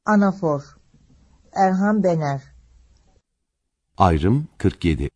Anafor Erhan Bener. Ayrım 47.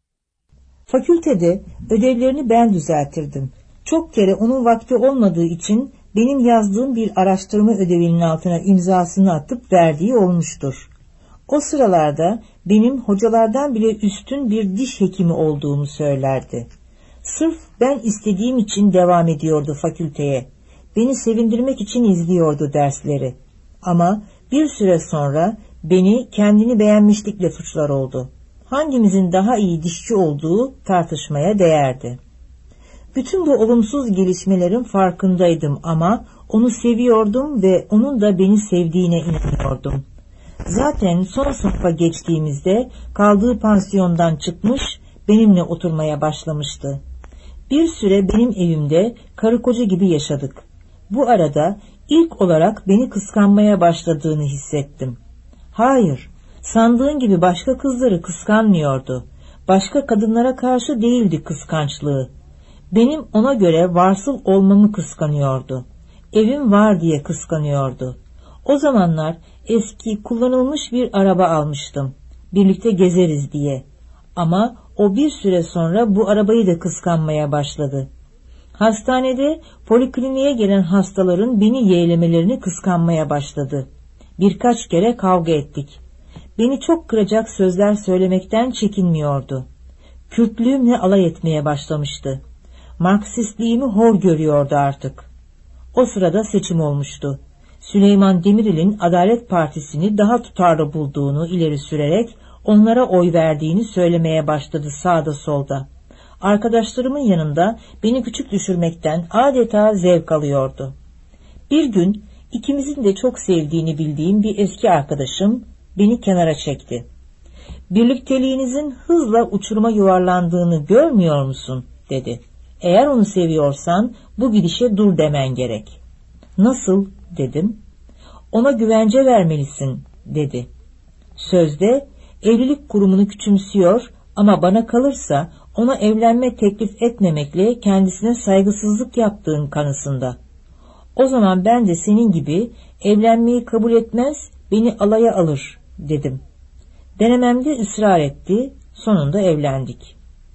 Fakültede ödevlerini ben düzeltirdim. Çok kere onun vakti olmadığı için benim yazdığım bir araştırma ödevinin altına imzasını atıp verdiği olmuştur. O sıralarda benim hocalardan bile üstün bir diş hekimi olduğumu söylerdi. Sırf ben istediğim için devam ediyordu fakülteye. Beni sevindirmek için izliyordu dersleri. Ama bir süre sonra beni kendini beğenmişlikle suçlar oldu. Hangimizin daha iyi dişçi olduğu tartışmaya değerdi. Bütün bu olumsuz gelişmelerin farkındaydım ama onu seviyordum ve onun da beni sevdiğine inanıyordum. Zaten son sınıfa geçtiğimizde kaldığı pansiyondan çıkmış, benimle oturmaya başlamıştı. Bir süre benim evimde karı koca gibi yaşadık. Bu arada ilk olarak beni kıskanmaya başladığını hissettim. Hayır, sandığın gibi başka kızları kıskanmıyordu. Başka kadınlara karşı değildi kıskançlığı. Benim ona göre varsıl olmamı kıskanıyordu. Evim var diye kıskanıyordu. O zamanlar eski kullanılmış bir araba almıştım. Birlikte gezeriz diye. Ama o bir süre sonra bu arabayı da kıskanmaya başladı. Hastanede polikliniğe gelen hastaların beni yeğlemelerini kıskanmaya başladı. Birkaç kere kavga ettik. Beni çok kıracak sözler söylemekten çekinmiyordu. Kürtlüğümle alay etmeye başlamıştı. Marksistliğimi hor görüyordu artık. O sırada seçim olmuştu. Süleyman Demirel'in Adalet Partisi'ni daha tutarlı bulduğunu ileri sürerek onlara oy verdiğini söylemeye başladı sağda solda. Arkadaşlarımın yanında beni küçük düşürmekten adeta zevk alıyordu. Bir gün ikimizin de çok sevdiğini bildiğim bir eski arkadaşım beni kenara çekti. "Birlikteliğinizin hızla uçuruma yuvarlandığını görmüyor musun?" dedi. "Eğer onu seviyorsan bu gidişe dur demen gerek." "Nasıl?" dedim. "Ona güvence vermelisin," dedi. Sözde evlilik kurumunu küçümsüyor ama bana kalırsa ona evlenme teklif etmemekle kendisine saygısızlık yaptığın kanısında. "O zaman ben de senin gibi evlenmeyi kabul etmez, beni alaya alır," dedim. Denememde ısrar etti, sonunda evlendik.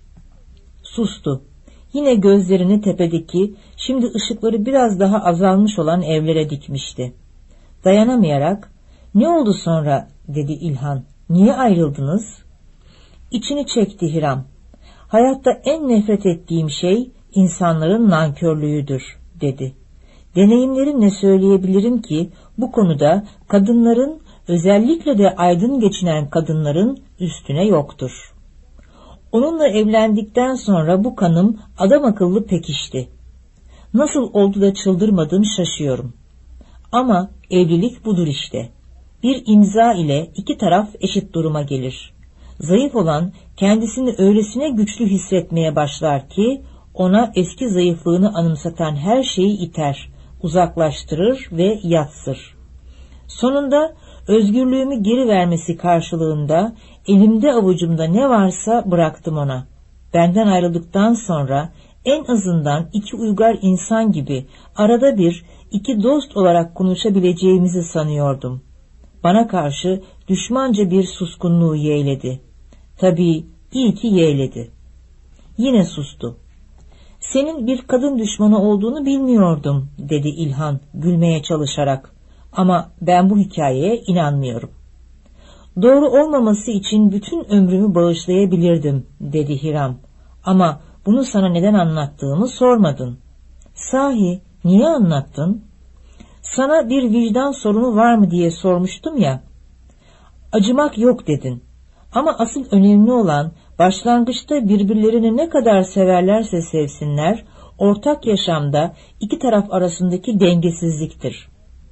Sustu. Yine gözlerini tepedeki, şimdi ışıkları biraz daha azalmış olan evlere dikmişti. Dayanamayarak, "Ne oldu sonra?" dedi İlhan. "Niye ayrıldınız?" İçini çekti Hiram. "Hayatta en nefret ettiğim şey insanların nankörlüğüdür," dedi. "Deneyimlerimle söyleyebilirim ki bu konuda kadınların, özellikle de aydın geçinen kadınların üstüne yoktur. Onunla evlendikten sonra bu kanım adamakıllı pekişti. Nasıl oldu da çıldırmadım şaşıyorum. Ama evlilik budur işte. Bir imza ile iki taraf eşit duruma gelir. Zayıf olan kendisini öylesine güçlü hissetmeye başlar ki ona eski zayıflığını anımsatan her şeyi iter, uzaklaştırır ve yatsır. Sonunda özgürlüğümü geri vermesi karşılığında elimde avucumda ne varsa bıraktım ona. Benden ayrıldıktan sonra en azından iki uygar insan gibi arada bir iki dost olarak konuşabileceğimizi sanıyordum. Bana karşı düşmanca bir suskunluğu yeğledi. Tabii iyi ki yeğledi. Yine sustu. "Senin bir kadın düşmanı olduğunu bilmiyordum," dedi İlhan gülmeye çalışarak. "Ama ben bu hikayeye inanmıyorum." "Doğru olmaması için bütün ömrümü bağışlayabilirdim," dedi Hiram. "Ama bunu sana neden anlattığımı sormadın." "Sahi, niye anlattın?" "Sana bir vicdan sorunu var mı diye sormuştum ya." "Acımak yok dedin. Ama asıl önemli olan başlangıçta birbirlerini ne kadar severlerse sevsinler, ortak yaşamda iki taraf arasındaki dengesizliktir.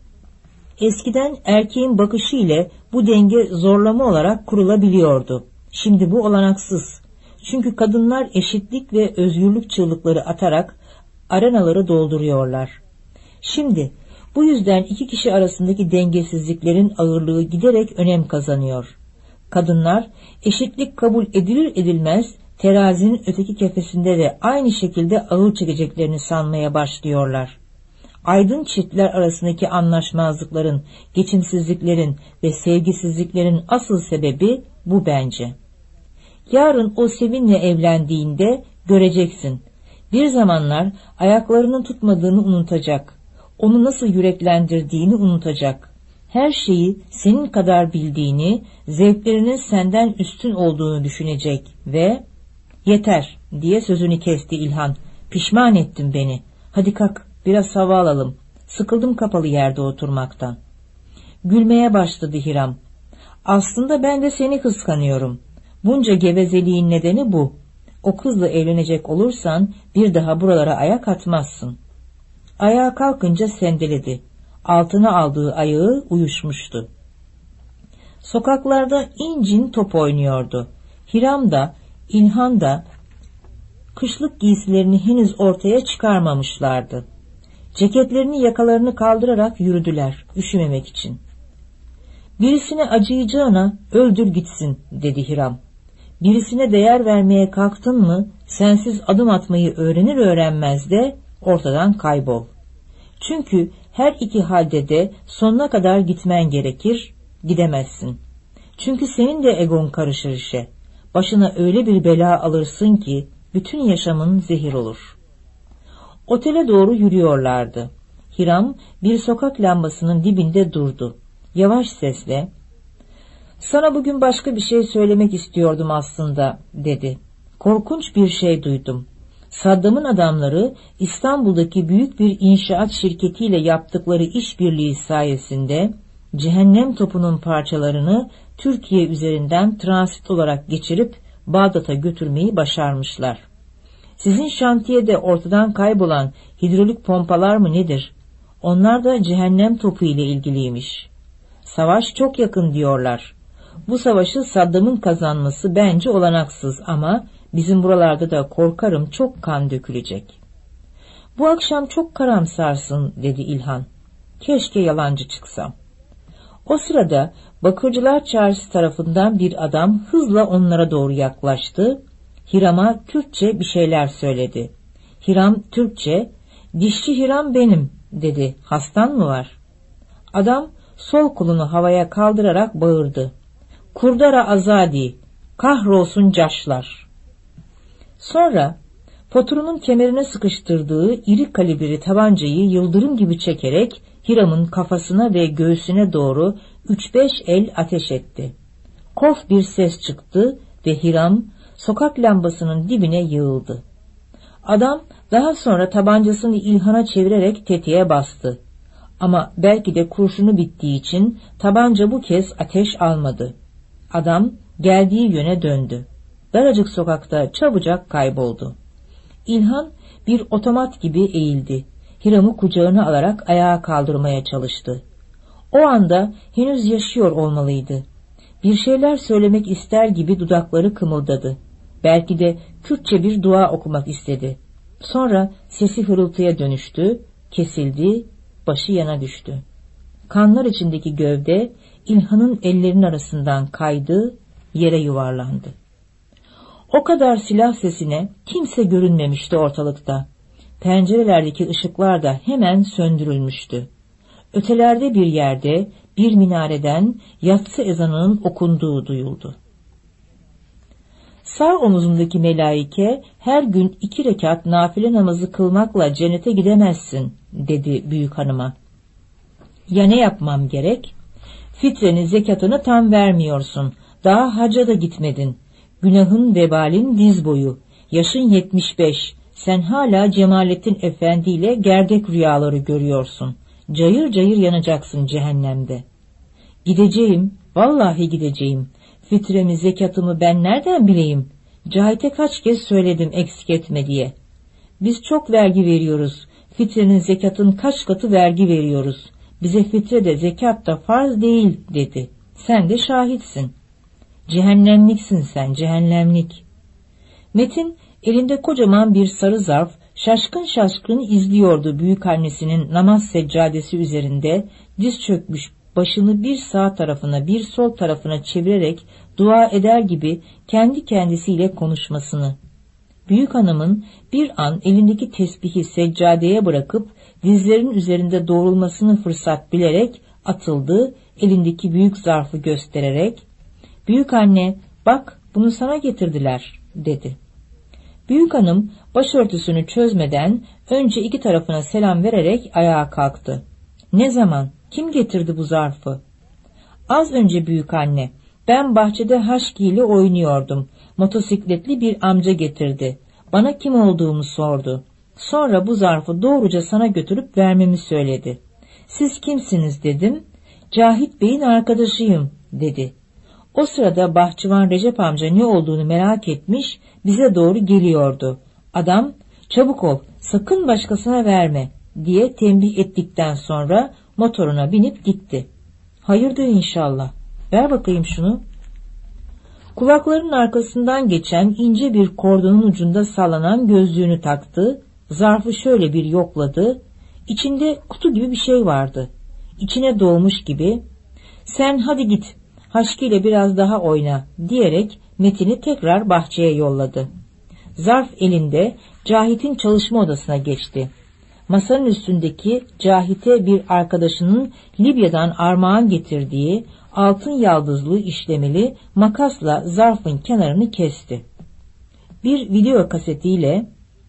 Eskiden erkeğin bakışı ile bu denge zorlama olarak kurulabiliyordu. Şimdi bu olanaksız. Çünkü kadınlar eşitlik ve özgürlük çığlıkları atarak arenaları dolduruyorlar. Şimdi bu yüzden iki kişi arasındaki dengesizliklerin ağırlığı giderek önem kazanıyor. Kadınlar eşitlik kabul edilir edilmez terazinin öteki kefesinde de aynı şekilde ağır çekeceklerini sanmaya başlıyorlar. Aydın çiftler arasındaki anlaşmazlıkların, geçimsizliklerin ve sevgisizliklerin asıl sebebi bu bence. Yarın o Sevin'le evlendiğinde göreceksin. Bir zamanlar ayaklarının tutmadığını unutacak. Onu nasıl yüreklendirdiğini unutacak. Her şeyi senin kadar bildiğini, zevklerinin senden üstün olduğunu düşünecek ve "Yeter" diye sözünü kesti İlhan. "Pişman ettin beni. Hadi kalk, biraz hava alalım. Sıkıldım kapalı yerde oturmaktan." Gülmeye başladı Hiram. "Aslında ben de seni kıskanıyorum. Bunca gevezeliğin nedeni bu. O kızla evlenecek olursan bir daha buralara ayak atmazsın." Ayağa kalkınca sendeledi. Altına aldığı ayağı uyuşmuştu. Sokaklarda incin top oynuyordu. Hiram da, İlhan da kışlık giysilerini henüz ortaya çıkarmamışlardı. Ceketlerini yakalarını kaldırarak yürüdüler, üşümemek için. "Birisine acıyacağına öldür gitsin," dedi Hiram. "Birisine değer vermeye kalktın mı, sensiz adım atmayı öğrenir öğrenmez de ortadan kaybol. Çünkü her iki halde de sonuna kadar gitmen gerekir, gidemezsin. Çünkü senin de egon karışır işe. Başına öyle bir bela alırsın ki bütün yaşamın zehir olur." Otele doğru yürüyorlardı. Hiram bir sokak lambasının dibinde durdu. Yavaş sesle, "Sana bugün başka bir şey söylemek istiyordum aslında," dedi. "Korkunç bir şey duydum. Saddam'ın adamları İstanbul'daki büyük bir inşaat şirketiyle yaptıkları işbirliği sayesinde cehennem topunun parçalarını Türkiye üzerinden transit olarak geçirip Bağdat'a götürmeyi başarmışlar. Sizin şantiyede ortadan kaybolan hidrolik pompalar mı nedir? Onlar da cehennem topu ile ilgiliymiş. Savaş çok yakın diyorlar. Bu savaşı Saddam'ın kazanması bence olanaksız ama bizim buralarda da korkarım çok kan dökülecek." "Bu akşam çok karamsarsın," dedi İlhan. "Keşke yalancı çıksam." O sırada Bakırcılar Çarşısı tarafından bir adam hızla onlara doğru yaklaştı. Hiram'a Türkçe bir şeyler söyledi. Hiram Türkçe, "Dişçi Hiram benim," dedi. "Hastan mı var?" Adam sol kolunu havaya kaldırarak bağırdı. "Kurdara azadi, kahrolsun caşlar." Sonra poturunun kemerine sıkıştırdığı iri kalibrli tabancayı yıldırım gibi çekerek Hiram'ın kafasına ve göğsüne doğru 3-5 el ateş etti. Kof bir ses çıktı ve Hiram sokak lambasının dibine yığıldı. Adam daha sonra tabancasını İlhan'a çevirerek tetiğe bastı. Ama belki de kurşunu bittiği için tabanca bu kez ateş almadı. Adam geldiği yöne döndü. Daracık sokakta çabucak kayboldu. İlhan bir otomat gibi eğildi. Hiram'ı kucağına alarak ayağa kaldırmaya çalıştı. O anda henüz yaşıyor olmalıydı. Bir şeyler söylemek ister gibi dudakları kımıldadı. Belki de Kürtçe bir dua okumak istedi. Sonra sesi hırıltıya dönüştü, kesildi, başı yana düştü. Kanlar içindeki gövde İlhan'ın ellerinin arasından kaydı, yere yuvarlandı. O kadar silah sesine kimse görünmemişti ortalıkta. Pencerelerdeki ışıklar da hemen söndürülmüştü. Ötelerde bir yerde bir minareden yatsı ezanının okunduğu duyuldu. Sağ omuzundaki melaike, "Her gün 2 rekat nafile namazı kılmakla cennete gidemezsin," dedi büyük hanıma. "Ya ne yapmam gerek?" "Fitrenin zekatını tam vermiyorsun. Daha hacca da gitmedin. Günahın vebalin diz boyu. Yaşın 75. Sen hala Cemalettin Efendi ile gerdek rüyaları görüyorsun. Cayır cayır yanacaksın cehennemde." "Gideceğim, vallahi gideceğim. Fitremi, zekatımı ben nereden bileyim? Cahit'e kaç kez söyledim eksik etme diye. Biz çok vergi veriyoruz. Fitrenin, zekatın kaç katı vergi veriyoruz. Bize fitre de zekat da farz değil," dedi. "Sen de şahitsin. Cehennemliksin sen, cehennemlik." Metin elinde kocaman bir sarı zarf şaşkın şaşkın izliyordu büyükannesinin namaz seccadesi üzerinde diz çökmüş, başını bir sağ tarafına bir sol tarafına çevirerek dua eder gibi kendi kendisiyle konuşmasını. Büyük hanımın bir an elindeki tesbihi seccadeye bırakıp dizlerinin üzerinde doğrulmasını fırsat bilerek atıldı, elindeki büyük zarfı göstererek, "Büyük anne, bak bunu sana getirdiler," dedi. Büyük hanım başörtüsünü çözmeden önce iki tarafına selam vererek ayağa kalktı. "Ne zaman? Kim getirdi bu zarfı?" "Az önce büyük anne. Ben bahçede haşki ile oynuyordum. Motosikletli bir amca getirdi. Bana kim olduğumu sordu. Sonra bu zarfı doğruca sana götürüp vermemi söyledi. Siz kimsiniz dedim. Cahit Bey'in arkadaşıyım dedi. O sırada bahçıvan Recep amca ne olduğunu merak etmiş, bize doğru geliyordu. Adam, çabuk ol, sakın başkasına verme diye tembih ettikten sonra motoruna binip gitti. Hayırdır inşallah. Ver bakayım şunu. Kulaklarının arkasından geçen ince bir kordonun ucunda sallanan gözlüğünü taktı, zarfı şöyle bir yokladı, içinde kutu gibi bir şey vardı. İçine dolmuş gibi, "Sen hadi git, Haşki ile biraz daha oyna," diyerek Metin'i tekrar bahçeye yolladı. Zarf elinde Cahit'in çalışma odasına geçti. Masanın üstündeki Cahit'e bir arkadaşının Libya'dan armağan getirdiği altın yaldızlı işlemeli makasla zarfın kenarını kesti. Bir video kasetiyle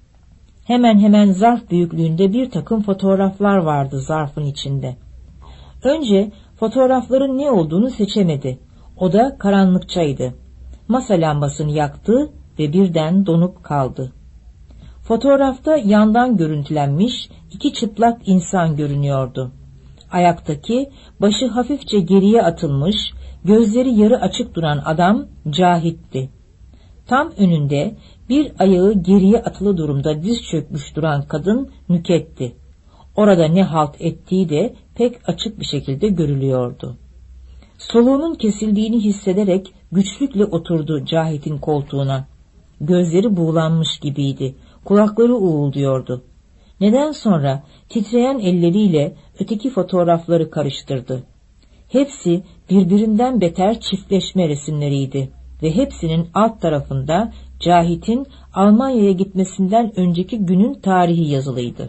hemen hemen zarf büyüklüğünde bir takım fotoğraflar vardı zarfın içinde. Önce fotoğrafların ne olduğunu seçemedi. O da karanlıkçaydı. Masa lambasını yaktı ve birden donup kaldı. Fotoğrafta yandan görüntülenmiş iki çıplak insan görünüyordu. Ayaktaki, başı hafifçe geriye atılmış, gözleri yarı açık duran adam Cahit'ti. Tam önünde bir ayağı geriye atılı durumda diz çökmüş duran kadın Nüket'ti. Orada ne halt ettiği de pek açık bir şekilde görülüyordu. Soluğunun kesildiğini hissederek güçlükle oturdu Cahit'in koltuğuna. Gözleri buğulanmış gibiydi, kulakları uğulduyordu. Neden sonra titreyen elleriyle öteki fotoğrafları karıştırdı. Hepsi birbirinden beter çiftleşme resimleriydi ve hepsinin alt tarafında Cahit'in Almanya'ya gitmesinden önceki günün tarihi yazılıydı.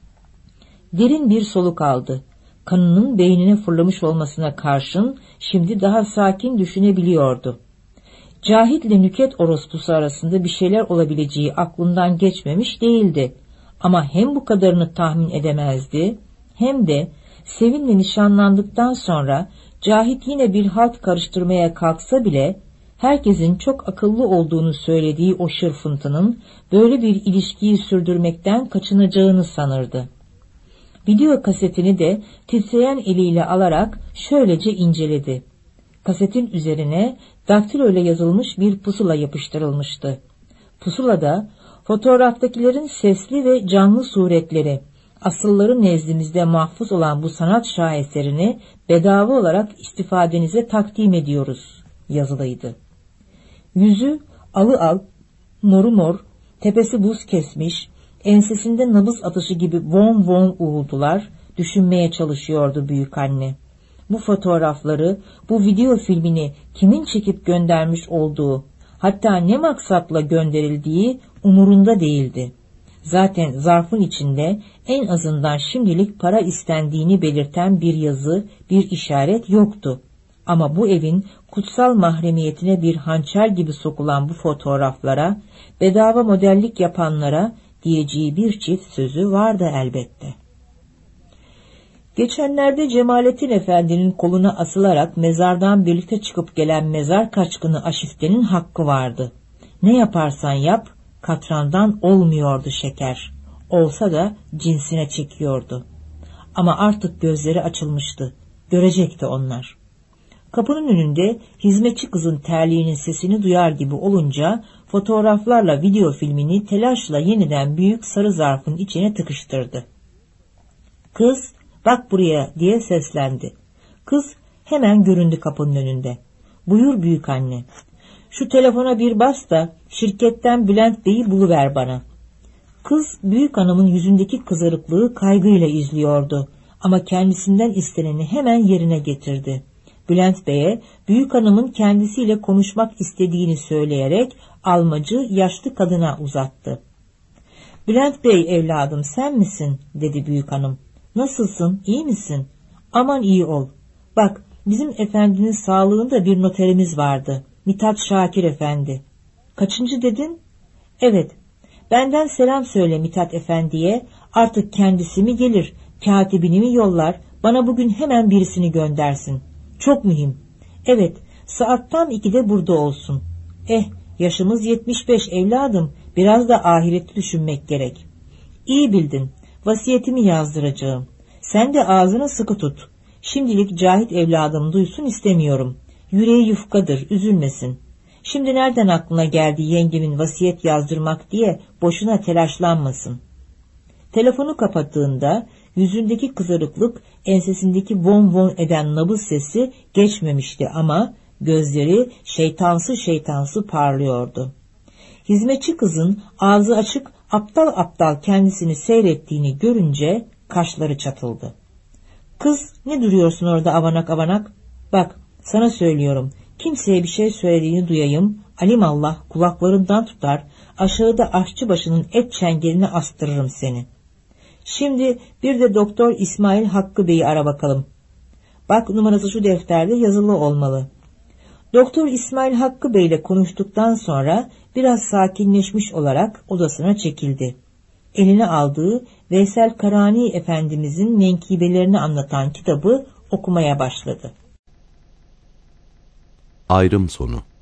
Derin bir soluk aldı. Kanının beynine fırlamış olmasına karşın şimdi daha sakin düşünebiliyordu. Cahit'le Nüket orospusu arasında bir şeyler olabileceği aklından geçmemiş değildi. Ama hem bu kadarını tahmin edemezdi, hem de Sevin'le nişanlandıktan sonra Cahit yine bir halt karıştırmaya kalksa bile, herkesin çok akıllı olduğunu söylediği o şırfıntının böyle bir ilişkiyi sürdürmekten kaçınacağını sanırdı. Video kasetini de titreyen eliyle alarak şöylece inceledi. Kasetin üzerine daktilo ile yazılmış bir pusula yapıştırılmıştı. Pusulada fotoğraftakilerin sesli ve canlı suretleri, asılları nezdimizde mahfuz olan bu sanat şaheserini bedava olarak istifadenize takdim ediyoruz yazılıydı. Yüzü alı al, moru mor, tepesi buz kesmiş, ensesinde nabız atışı gibi von von uğuldular, düşünmeye çalışıyordu büyükanne. Bu fotoğrafları, bu video filmini kimin çekip göndermiş olduğu, hatta ne maksatla gönderildiği umurunda değildi. Zaten zarfın içinde en azından şimdilik para istendiğini belirten bir yazı, bir işaret yoktu. Ama bu evin kutsal mahremiyetine bir hançer gibi sokulan bu fotoğraflara, bedava modellik yapanlara diyeceği bir çift sözü vardı elbette. Geçenlerde Cemalettin Efendi'nin koluna asılarak mezardan birlikte çıkıp gelen mezar kaçkını Aşifte'nin hakkı vardı. Ne yaparsan yap, katrandan olmuyordu şeker. Olsa da cinsine çekiyordu. Ama artık gözleri açılmıştı. Görecekti onlar. Kapının önünde hizmetçi kızın terliğinin sesini duyar gibi olunca fotoğraflarla video filmini telaşla yeniden büyük sarı zarfın içine tıkıştırdı. "Kız, bak buraya," diye seslendi. Kız hemen göründü kapının önünde. "Buyur büyük anne. Şu telefona bir bas da şirketten Bülent Bey'i buluver bana." Kız büyük hanımın yüzündeki kızarıklığı kaygıyla izliyordu ama kendisinden isteneni hemen yerine getirdi. Bülent Bey'e büyük hanımın kendisiyle konuşmak istediğini söyleyerek almacı yaşlı kadına uzattı. Bülent Bey evladım, sen misin? Dedi büyük hanım. Nasılsın, iyi misin? Aman iyi ol. Bak, bizim efendinin sağlığında bir noterimiz vardı. Mithat Şakir efendi. Kaçıncı dedin? Evet. Benden selam söyle Mithat efendiye. Artık kendisi mi gelir, katibini mi yollar, bana bugün hemen birisini göndersin. Çok mühim. Evet, saat tam 2'de burada olsun. Yaşımız 75 evladım, biraz da ahireti düşünmek gerek. İyi bildin, vasiyetimi yazdıracağım. Sen de ağzını sıkı tut. Şimdilik Cahit evladım duysun istemiyorum. Yüreği yufkadır, üzülmesin. Şimdi nereden aklına geldi yengemin vasiyet yazdırmak diye boşuna telaşlanmasın. Telefonu kapattığında yüzündeki kızarıklık, ensesindeki von von eden nabız sesi geçmemişti ama gözleri şeytansı parlıyordu. Hizmetçi kızın ağzı açık aptal aptal kendisini seyrettiğini görünce kaşları çatıldı. Kız, ne duruyorsun orada avanak avanak? Bak, sana söylüyorum, kimseye bir şey söylediğini duyayım, alimallah kulaklarından tutar, aşağıda aşçı başının et çengeline astırırım seni. Şimdi bir de Doktor İsmail Hakkı Bey'i ara bakalım. Bak, numarası şu defterde yazılı olmalı. Doktor İsmail Hakkı Bey ile konuştuktan sonra biraz sakinleşmiş olarak odasına çekildi. Eline aldığı Veysel Karani Efendimizin menkıbelerini anlatan kitabı okumaya başladı. Ayrım sonu.